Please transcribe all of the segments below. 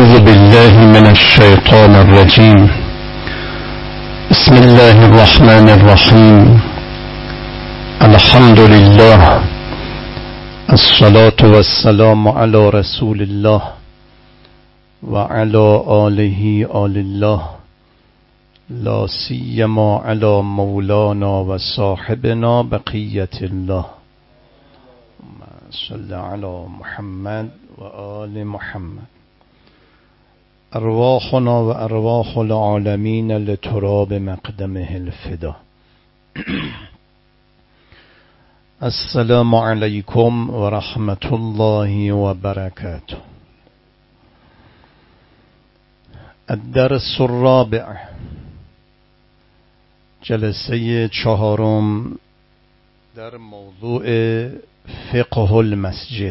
أعوذ بالله من الشيطان الرجيم. بسم الله الرحمن الرحيم. الحمد لله، الصلاة والسلام على رسول الله وعلى آله آل الله، لا سيما على مولانا وصاحبنا بقية الله. صل على محمد وآل محمد. أرواحنا وأرواح العالمين لتراب مقدمه الفدا. السلام عليكم ورحمة الله وبركاته. الدرس الرابع، جلسه چهارم در موضوع فقه المسجد.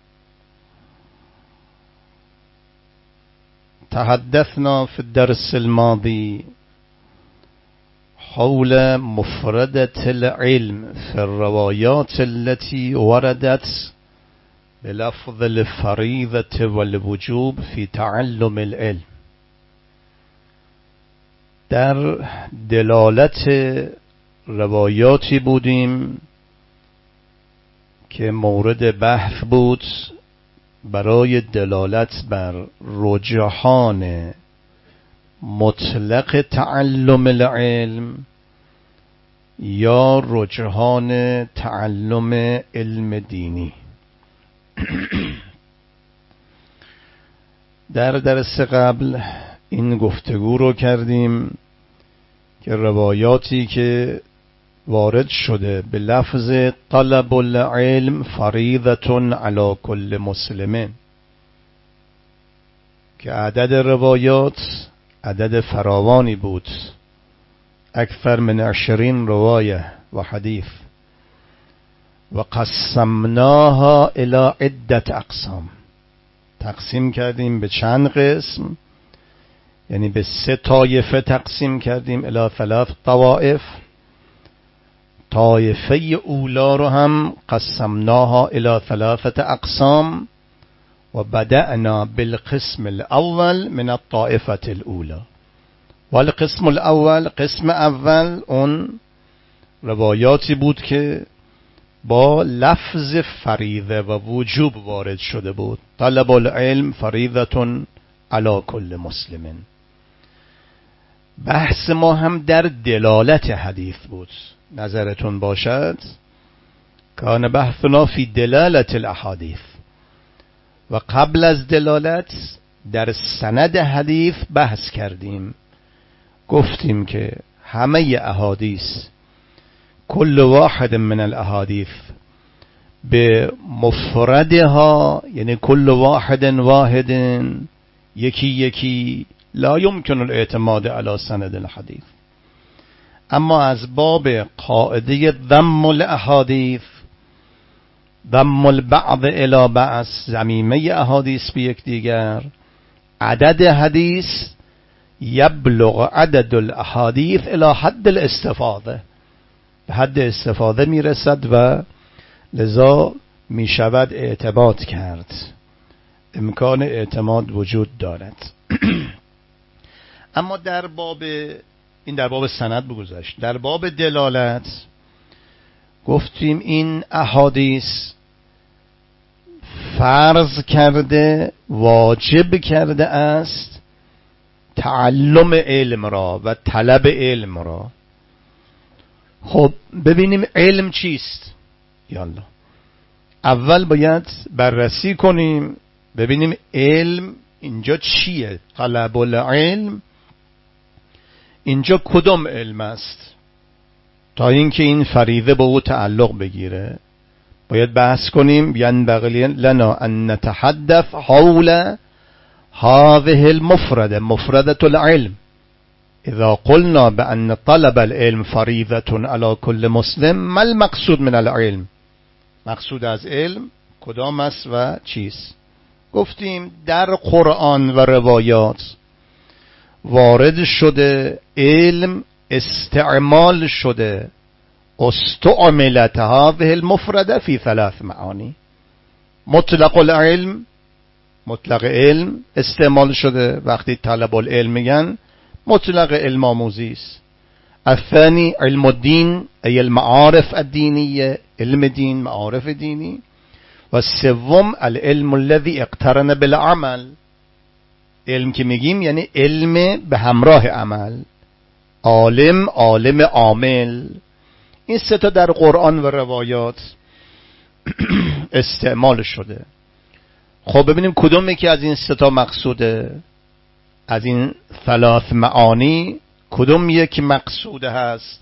تحدثنا في الدرس الماضي حول مفردة العلم في الروايات التي وردت بلفظ الفريضة والوجوب في تعلم العلم. در دلالت روایاتی بودیم که مورد بحث بود برای دلالت بر رجحان مطلق تعلم العلم یا رجحان تعلم علم دینی. در درس قبل این گفتگو رو کردیم که روایاتی که وارد شده به لفظ طلب العلم فریضة علی کل مسلم، که عدد روایات عدد فراوانی بود، اکثر من 20 روایه و حدیث، و قسمناها الى عدة اقسام، تقسیم کردیم به چند قسم، یعنی به 3 طایفه تقسیم کردیم، الى 3 طوائف. طایفه اولا رو هم قسمناها الى 3 اقسام و بدأنا بالقسم الاول من الطائفه الاولى. والقسم الاول، قسم اول، اون روایاتی بود که با لفظ فریضه و وجوب وارد شده بود. طلب العلم فریضة علی کل مسلم. بحث ما هم در دلالت حدیث بود. نظرتون باشد کان بحثنا فی دلالت الاحادیث، و قبل از دلالت در سند حدیث بحث کردیم. گفتیم که همه احادیث، کل واحد من الاحادیث به مفردها، یعنی کل واحد یکی یکی، لا يمكن الاعتماد على سند الحديث. اما از باب قاعده ضم الاحادیث، ضم البعض الى بعض، ضمیمه احادیث به یکدیگر، عدد حدیث یبلغ عدد الاحادیث الى حد الاستفاضه، به حد استفاده میرسد و لذا میشود اعتماد کرد، امکان اعتماد وجود دارد. اما در باب این در باب سند بگذاشت. در باب دلالت گفتیم این احادیث فرض کرده، واجب کرده است تعلم علم را و طلب علم را. خب ببینیم علم چیست. یالا اول باید بررسی کنیم ببینیم علم اینجا چیه. طلب العلم اینجا کدام علم است؟ تا اینکه این فریضه به او تعلق بگیره باید بحث کنیم. ینبغی لنا ان نتحدث حول هذه المفردة، مفردة العلم. اذا قلنا بان طلب العلم فریضة على كل مسلم، ما المقصود من العلم؟ مقصود از علم کدام است و چیست؟ گفتیم در قرآن و روایات وارد شده علم استعمال شده، استعملت هذه المفردة في 3 معانی. مطلق العلم مطلق علم استعمال شده. وقتی طلب العلم میگن مطلق علم آموزی است. الثانی علم الدین ای المعارف الدینیه، علم دین، معارف دینی. و سوم العلم الذي اقترن بالعمل، علم که میگیم یعنی علم به همراه عمل، عالم، عالم عامل. این سه تا در قرآن و روایات استعمال شده. خب ببینیم کدوم یکی از این سه تا مقصوده، از این ثلاث معانی کدوم یک مقصوده هست.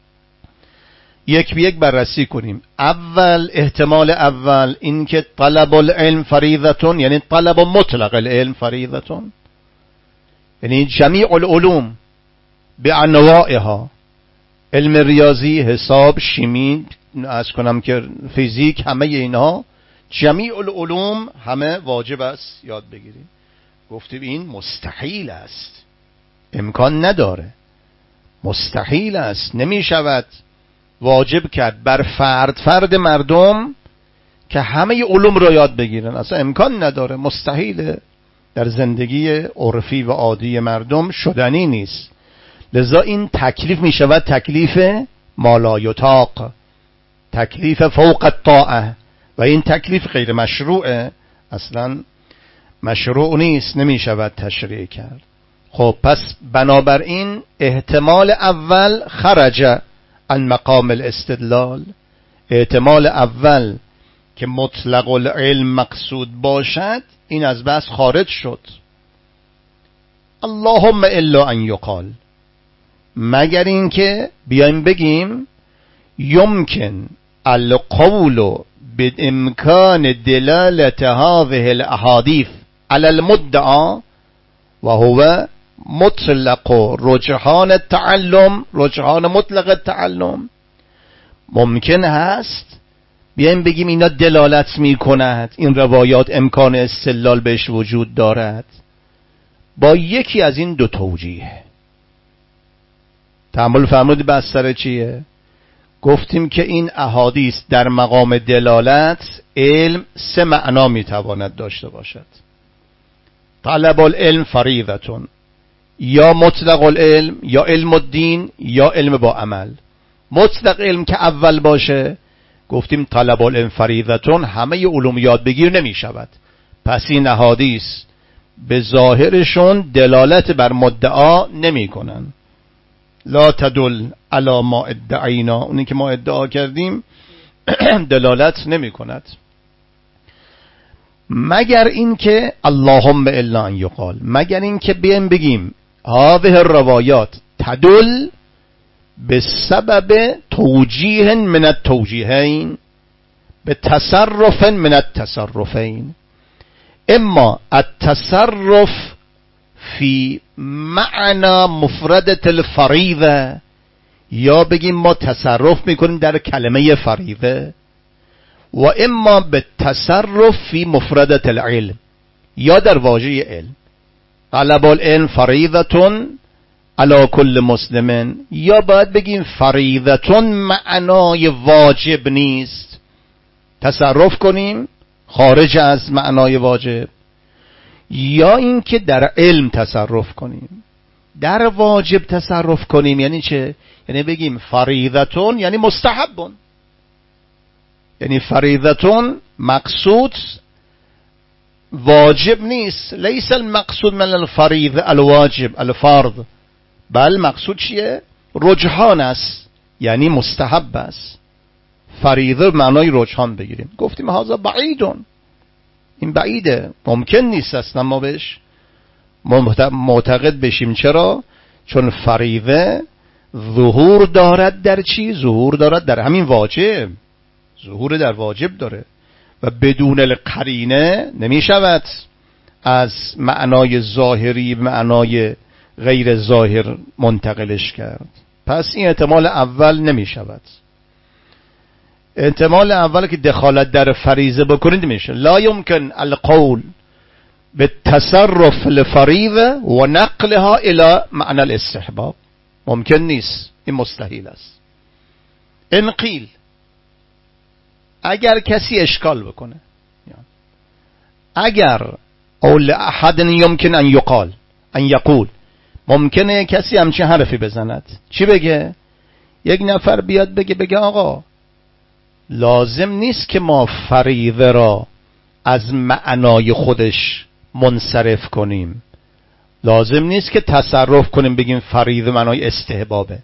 یک به یک بررسی کنیم. اول، احتمال اول این که طلب العلم فریضتون، یعنی طلب مطلق العلم فریضتون، یعنی جمیع العلوم به انواعها، علم ریاضی، حساب، شیمی، از کنم که فیزیک، همه اینها جمیع العلوم همه واجب است یاد بگیریم. گفتیم این مستحیل است، امکان نداره، مستحیل است، نمی شود واجب کرد بر فرد مردم که همه علوم رو یاد بگیرن. اصلا امکان نداره، مستحیله، در زندگی عرفی و عادی مردم شدنی نیست. لذا این تکلیف می شود تکلیف مالایطاق، تکلیف فوق الطاعه، و این تکلیف غیر مشروعه، اصلا مشروع نیست، نمی شود تشریع کرد. خب پس بنابراین احتمال اول خرج عن مقام الاستدلال، احتمال اول که مطلق العلم مقصود باشد این از بحث خارج شد. اللهم الا ان یقال، مگر این که بیایم بگیم یمکن القول بامکان دلالت هذه الاحادیث على المدعا و هو مطلق رجحان التعلم، رجحان مطلق التعلم. ممکن هست بیایم بگیم اینا دلالت می کند، این روایات امکان استدلال بهش وجود دارد با یکی از این دو توجیه. تأمل فرمودید بستر چیه؟ گفتیم که این احادیث در مقام دلالت علم سه معنا می تواند داشته باشد. طلب العلم فریضتون، یا مطلق العلم، یا علم الدین، یا علم با عمل. مطلق علم که اول باشه گفتیم طلب العلم فریضتون، همه علوم یاد بگیر نمی شود. پس این احادیث به ظاهرشون دلالت بر مدعا نمی کنن. لا تدل علی ما ادعینا، اونی که ما ادعا کردیم دلالت نمی کند. مگر این که اللهم الا ان یقال، مگر این که بیایم بگیم هذه الروایات تدل بسبب توجیه من التوجیهین، به تصرف من التصرفین، اما التصرف فی معنی مفردة الفریضه، یا بگیم ما تصرف میکنیم در کلمه فریضه، و اما به تصرف فی مفردة العلم، یا در واژه علم. طلب العلم فریضتون علی کل مسلم، یا باید بگیم فریضتون معنای واجب نیست، تصرف کنیم خارج از معنای واجب، یا اینکه در علم تصرف کنیم. در واجب تصرف کنیم یعنی چه؟ یعنی بگیم فریضتون یعنی مستحبون، یعنی فریضتون مقصود واجب نیست، لیس المقصود من الفریضه الواجب الفرض، بل مقصود چیه؟ رجحان است، یعنی مستحب است. فریضه معنای رجحان بگیریم. گفتیم هذا بعیدون، این بعیده، ممکن نیست اصلا ما بهش معتقد بشیم. چرا؟ چون فریضه ظهور دارد در چی؟ ظهور دارد در همین واجب، ظهور در واجب داره و بدون القرینه نمی شود از معنای ظاهری به معنای غیر ظاهر منتقلش کرد. پس این احتمال اول نمی شود. احتمال اول که دخالت در فریضه بکنید میشه. لا يمكن القول بالتصرف الفریضه و نقلها الى معنی الاستحباب، ممکن نیست، این مستحیل است. ان قیل، اگر کسی اشکال بکنه، اگر او لأحد يمكن ان یقول ممکنه کسی همچین حرفی بزند. چی بگه؟ یک نفر بیاد بگه آقا لازم نیست که ما فریضه را از معنای خودش منصرف کنیم، لازم نیست که تصرف کنیم بگیم فریضه معنای استحبابه.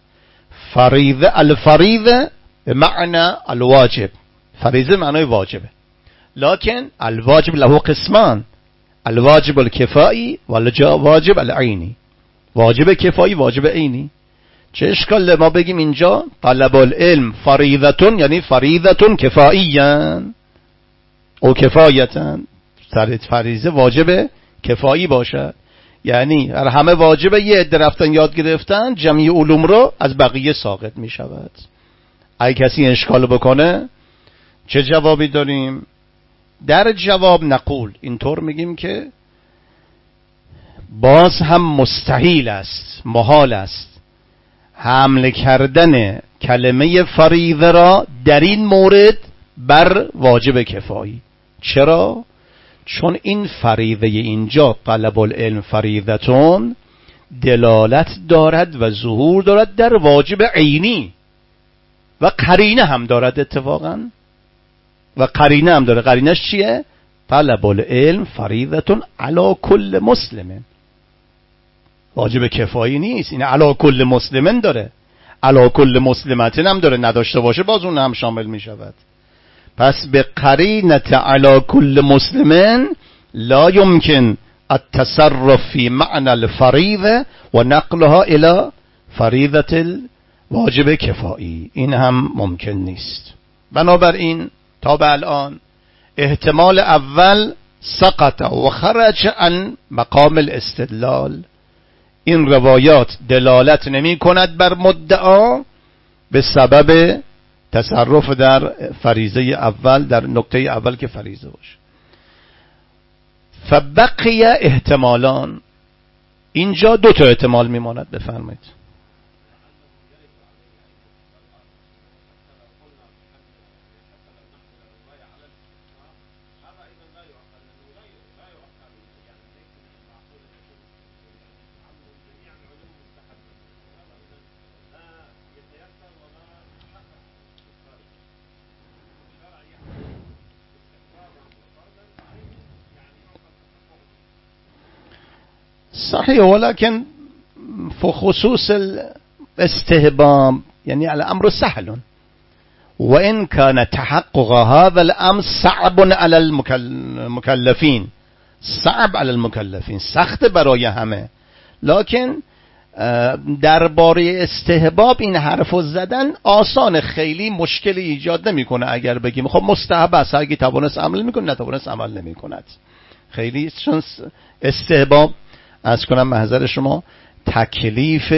الفریضه به معنی الواجب، فریضه معنای واجبه، لکن الواجب له قسمان، الواجب الکفایی و الواجب العینی. واجب کفایی، واجب عینی. چه اشکال ما بگیم اینجا طلب العلم فریضتون، یعنی فریضتون کفاییان او کفایتن، فریضه واجب کفایی باشد، یعنی همه واجبه، یه عده رفتن یاد گرفتن جمعی علوم رو از بقیه ساقط می شود. اگه کسی اشکال بکنه چه جوابی داریم؟ در جواب نقول، اینطور میگیم که باز هم مستحیل است، محال است حمل کردن کلمه فریضه را در این مورد بر واجب کفایی. چرا؟ چون این فریضه اینجا طلب العلم فریضتون دلالت دارد و ظهور دارد در واجب عینی و قرینه هم دارد اتفاقا، و قرینه هم داره. قرینش چیه؟ طلب العلم فریضتون علی کل مسلم. واجب کفایی نیست، این علی کل مسلمن داره، علی کل مسلمتن هم داره، نداشته باشه باز اون هم شامل می شود. پس به قرینت علی کل مسلمن لا يمكن التصرف في معنى الفریضه و نقلها الى فریضه الواجب کفایی، این هم ممکن نیست. بنابراین تا به الان احتمال اول سقط و خرج عن مقام الاستدلال. این روایات دلالت نمی کند بر مدعا به سبب تصرف در فریضه اول، در نکته اول که فریضه باشه. فبقی احتمالان، اینجا دو تا احتمال میماند. بفرمایید. صحيح، ولكن في خصوص الاستهباب يعني الأمر سهل، وإن كان تحقق هذا الأمر صعب على المكلفين، صعب على المكلفين، سخت برای همه، لكن درباره استهباب این حرفو زدن آسان، خیلی مشکلی ایجاد نمیکنه. اگر بگیم خب مستحب است، اگه توانست عمل میکنه، نتوانست عمل نمیکند، خیلی چون استهباب از کنم محضر شما تکلیف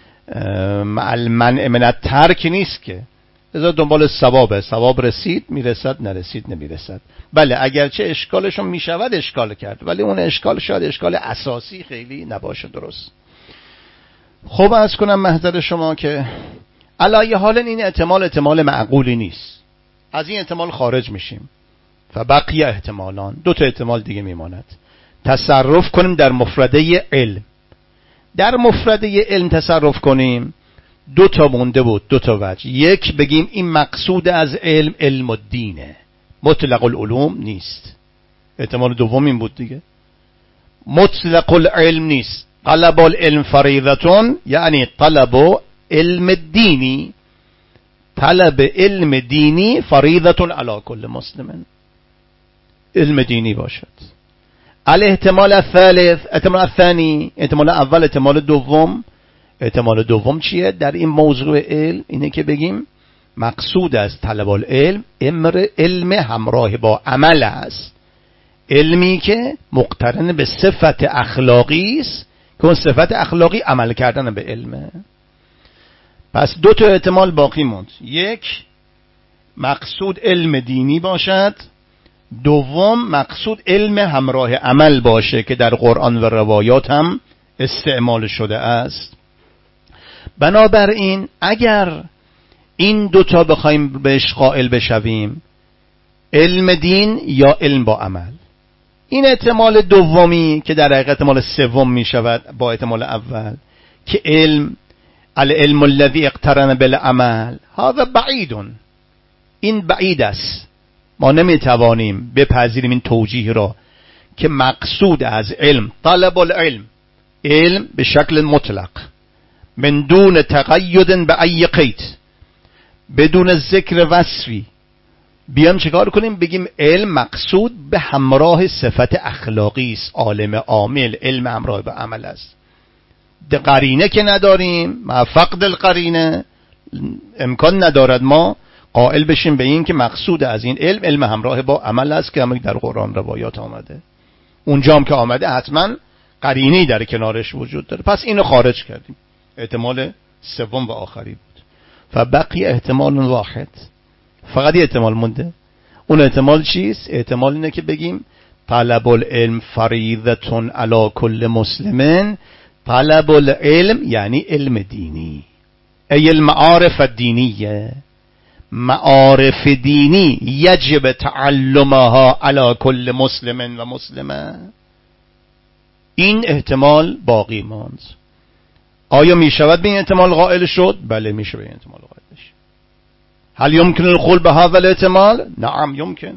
مع المنع من الترک نیست که ازا دنبال ثوابه، ثواب رسید میرسد، نرسید نمیرسد. بله اگرچه اشکالشون میشود اشکال کرد، ولی اون اشکال شاید اشکال اساسی خیلی نباشه. درست. خب از کنم محضر شما که علایه حال این احتمال معقولی نیست، از این احتمال خارج میشیم. فبقی احتمالان، دو تا احتمال دیگه میماند. تصرف کنیم در مفرده علم. در مفرده علم تصرف کنیم، دو تا مونده بود، دو تا وجه. یک بگیم این مقصود از علم علم الدینه، مطلق العلوم نیست. احتمال دوم این بود دیگه، مطلق العلم نیست. طلب العلم فریضتون یعنی طلب علم دینی، طلب علم دینی فریضتون علی کل مسلم، علم دینی باشد. الاحتمال الثالث، احتمال الثانی، احتمال اول، احتمال دوم. احتمال دوم چیه در این موضوع علم؟ اینه که بگیم مقصود از طلب العلم علم همراه با عمل است، علمی که مقترن به صفت اخلاقی است که اون صفت اخلاقی عمل کردن به علمه. پس دو تا احتمال باقی موند، یک مقصود علم دینی باشد، دوم مقصود علم همراه عمل باشه که در قرآن و روایات هم استعمال شده است. بنابراین اگر این دوتا بخوایم بهش قائل بشویم، علم دین یا علم با عمل، این احتمال دومی که در حقیقت احتمال سوم می شود با احتمال اول که العلم الذي اقترن بالعمل، هذا بعید، این بعید است. ما نمیتوانیم بپذیریم این توجیه را که مقصود از علم طلب العلم، علم به شکل مطلق من دون تقید به ای قید، بدون ذکر وصفی، بیام چیکار کنیم؟ بگیم علم مقصود به همراه صفت اخلاقی است، عالم عامل، علم همراه به عمل است. قرینه که نداریم، مع فقد القرینه امکان ندارد ما قائل بشیم به این که مقصود از این علم همراه با عمل است که همین در قرآن روایات آمده. اونجا هم که آمده حتما قرینه‌ای در کنارش وجود داره. پس اینو خارج کردیم، احتمال سوم و آخری بود. فبقی احتمال واحد، فقط یه احتمال مونده. اون احتمال چیست؟ احتمال اینه که بگیم طلب العلم فریضة علی کل مسلم. طلب العلم یعنی علم دینی، ای المعارف الدینیه، معارف دینی یجب تعلمها علی کل مسلم و مسلمه. این احتمال باقی ماند. آیا می شود به این احتمال قائل شد؟ بله می شود به این احتمال قائل بشیم. هل یمکن القول به هذا الاحتمال؟ نعم یمکن.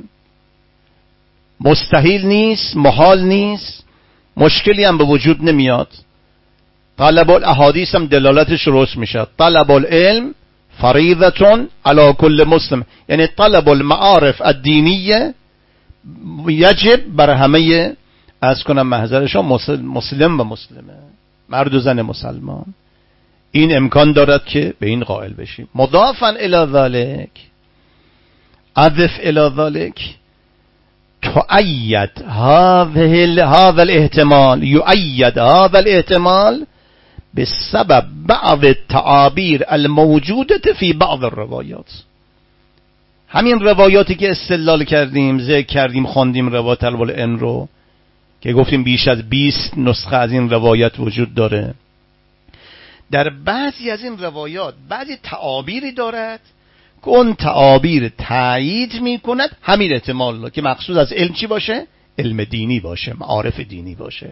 مستحیل نیست، محال نیست، مشکلی هم به وجود نمیاد. طلب الاحادیث هم دلالتش درست میشه. طلب العلم فریضة علی کل مسلم، یعنی طلب المعارف الدینیه یجب بر همه، از کنم محضرشان، مسلم و مسلمه، مرد و زن مسلمان. این امکان دارد که به این قائل بشیم. مضافا الی ذلک، اضف الی ذلک، تؤید هذا الاحتمال، یؤید هذا الاحتمال بسبب بعض التعابیر الموجودة في بعض الروایات. همین روایاتی که استدلال کردیم، ذکر کردیم، خواندیم، روایت العلم رو که گفتیم بیش از 20 نسخه از این روایت وجود داره، در بعضی از این روایات بعضی تعابیری دارد که اون تعابیر تایید می کند همین احتمال که مقصود از علم چی باشه؟ علم دینی باشه، معارف دینی باشه.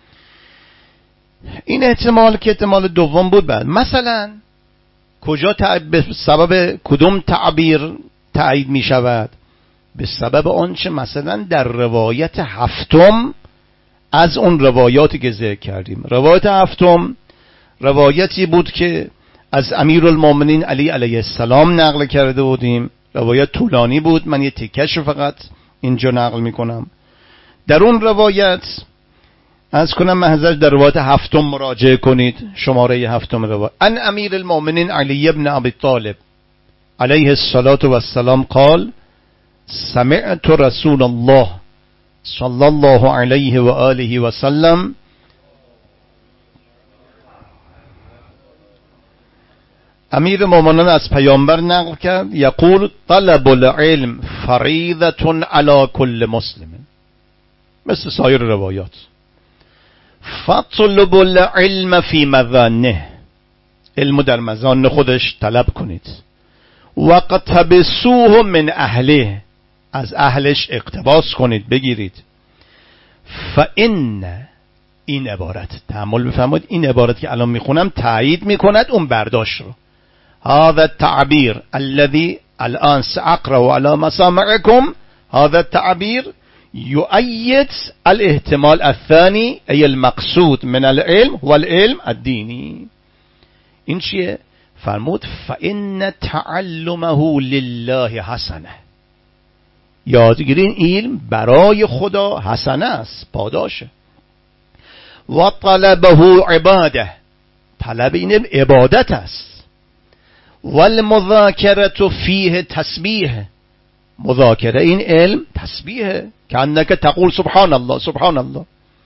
این احتمال که احتمال دوم بود. بعد مثلا کجا به سبب کدوم تعبیر تایید می شود؟ به سبب آنچه مثلا در روایت هفتم از اون روایاتی که ذکر کردیم. روایت هفتم روایتی بود که از امیرالمومنین علی علیه السلام نقل کرده بودیم. روایت طولانی بود، من یه تیکش رو فقط اینجا نقل میکنم. در اون روایت از کنم محضر در روایت هفتم مراجعه کنید، شماره هفتم روایت. ان امیرالمومنین علی ابن ابی طالب علیه السلام قال سمعت رسول الله صلی الله علیه و آله و سلم امیر مومنان از پیامبر نقل کرد یقول طلب العلم فریضة علی کل مسلم، مثل سایر روایات. فطلب العلم فی مظانه، علم در مظان خودش طلب کنید. واقتبسوه من اهله، از اهلش اقتباس کنید، بگیرید. فان، این عبارت تأمل بفرمایید، این عبارت که الان میخونم تایید میکند اون برداشت رو. هذا التعبير الذي الآن سأقرأ على مسامعكم، هذا التعبير يؤيد الاحتمال الثاني أي المقصود من العلم والعلم الديني. این چیه؟ فرمود فإن تعلمه لله حسنه، یادگیری این علم برای خدا حسنه است، پاداشه. و طلبه عباده، طلب این علم عبادت است. والمذاکره فیه تسبیح، مذاکره این علم تسبیحه، که انک تقول سبحان الله سبحان الله.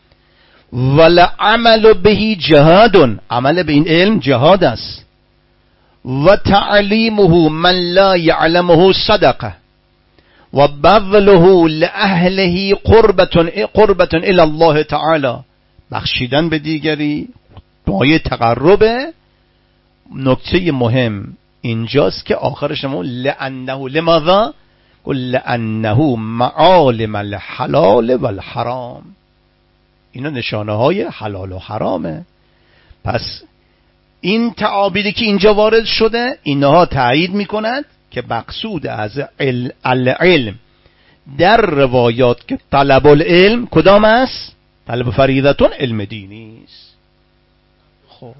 والعمل به جهاد، عمل به این علم جهاد است. و تعلیمه من لا یعلمه صدقه، و بذله لأهله قربة الى الله تعالی، بخشیدن به دیگری دعای تقربه. نکته مهم اینجاست که آخرش لأنه، لماذا؟ لأنه معالم الحلال والحرام. اینا نشانه های حلال و حرامه. پس این تعابیری که اینجا وارد شده اینها تایید میکنند که مقصود از العلم در روایات که طلب العلم کدام است؟ طلب فریضتون علم دینی است. خب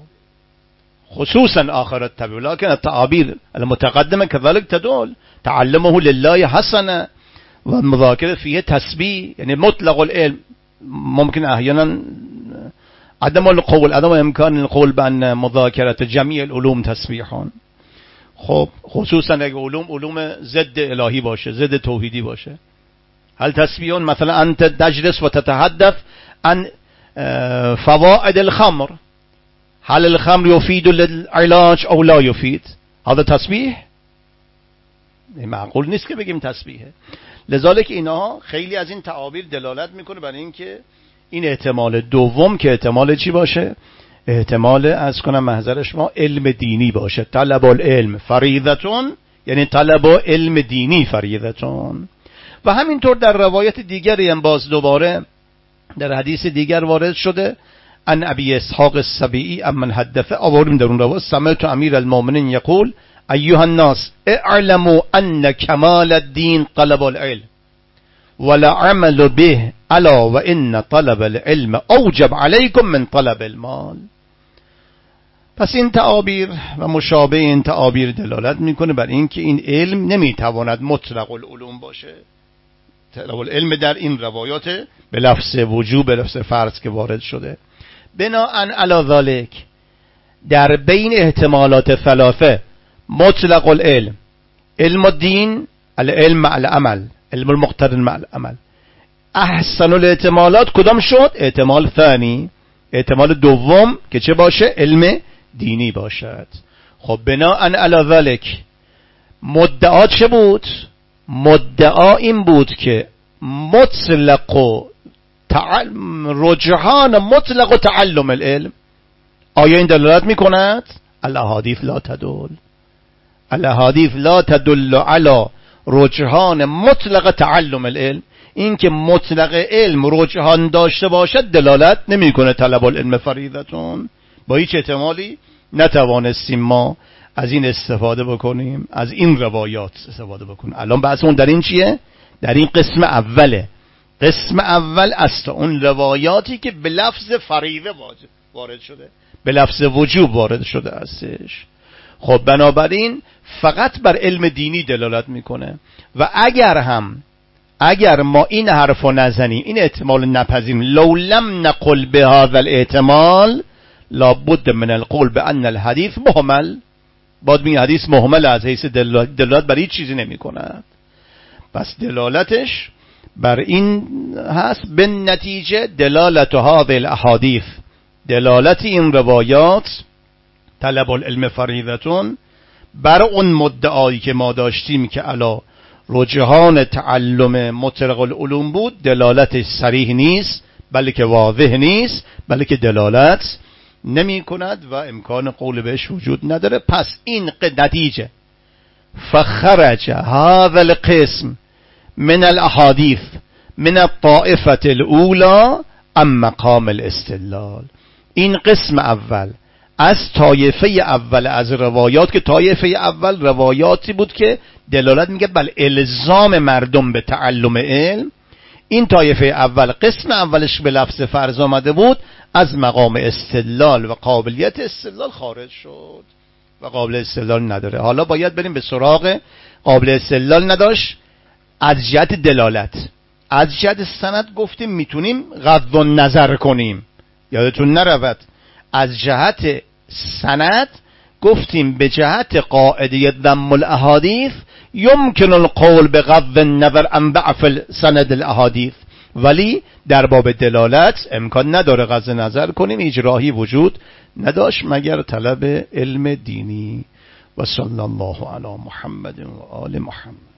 خصوصا آخر التبع، لكن التعابير المتقدمة كذلك تدل تعلمه لله حسنة والمذاكرة فيه تسبيح، يعني مطلق العلم ممكن أحيانا عدم إمكان القول بأن مذاكرة جميع العلوم تسبيح. خب خصوصا اگه علوم ضد الهی باشه، ضد توحیدی باشه، هل تسبیح مثلا انت تجلس و تتحدث عن فوائد الخمر، هل الخمر يفيد للعلاج او لا يفيد؟ هذا تسبیح؟ معقول نیست که بگیم تسبیحه. لذالک اینا خیلی از این تعابیر دلالت میکنه برای اینکه این احتمال دوم که احتمال چی باشه؟ احتمال از کنم محضرش ما علم دینی باشه. طلب العلم فریضتون، یعنی طلب علم دینی فریضتون. و همینطور در روایت دیگری هم باز دوباره در حدیث دیگر وارد شده ان ابی اسحاق السبیعی امن حدثه، آوریم در اون روایت سمعت امیر المؤمنین یقول ایها الناس اعلموا ان کمال الدین طلب العلم ولا عمل به الا و ان طلب العلم اوجب علیکم من طلب المال. پس این تعابیر و مشابه این تعابیر دلالت میکنه بر اینکه این علم نمیتواند مطلق العلوم باشه. طلب العلم در این روایات به لفظ وجوب، به لفظ فرض که وارد شده. بناءً علی ذلک در بین احتمالات ثلاثه مطلق العلم، علم الدین، العلم مع العمل، علم المقترن مع العمل، احسن الاحتمالات کدام شد؟ احتمال ثانی، احتمال دوم که چه باشه؟ علم دینی باشد. خب بناءً علی ذلک مدعا چه بود؟ مدعا این بود که مطلق رجحان مطلق تعلم العلم. آیا این دلالت میکند؟ الاحادیث لا تدل، الاحادیث لا تدل علی رجحان مطلق تعلم العلم. این که مطلق علم رجحان داشته باشد دلالت نمیکنه طلب العلم فریضتون. با هیچ احتمالی نتوانستیم ما از این استفاده بکنیم، از این روایات استفاده بکنیم. الان بحثمون در این چیه؟ در این قسم اوله. قسم اول است اون روایاتی که به لفظ فریضه وارد شده، به لفظ وجوب وارد شده استش. خب بنابراین فقط بر علم دینی دلالت میکنه. و اگر ما این حرفو نزنیم، این احتمال نپذیریم، لو لم نقل بهذا الاحتمال لابد من القول بان الحديث مهمل، بعد می حدیث مهمل از حیث دلالت بر هیچ چیزی نمی کند. پس دلالتش بر این هست به نتیجه دلالت هذه الاحادیث، دلالت این روایات طلب العلم فریضتون بر اون مدعایی که ما داشتیم که علا رجحان تعلم مطلق العلوم بود، دلالتش صریح نیست، بلکه واضح نیست، بلکه دلالت نمی کند و امکان قول بهش وجود نداره. پس این نتیجه فخرج هذا القسم من الاحاديث من الطائفة الاولى ام مقام الاستدلال. این قسم اول از طایفه اول از روایات، که طایفه اول روایاتی بود که دلالت میگه بل الزام مردم به تعلم علم. این طایفه اول قسم اولش به لفظ فرض آمده بود، از مقام استدلال و قابلیت استدلال خارج شد و قابل استدلال نداره. حالا باید بریم به سراغ قابل استدلال نداشت از جهت دلالت. از جهت سند گفتیم میتونیم غض النظر کنیم، یادتون نرود از جهت سند گفتیم به جهت قاعده ذم الاحادیث یمکن القول به غض النظر عن ضعف سند الاحادیث، ولی در باب دلالت امکان نداره غض نظر کنیم، اجراحی وجود نداشت مگر طلب علم دینی. و صلی الله علی محمد و آل محمد.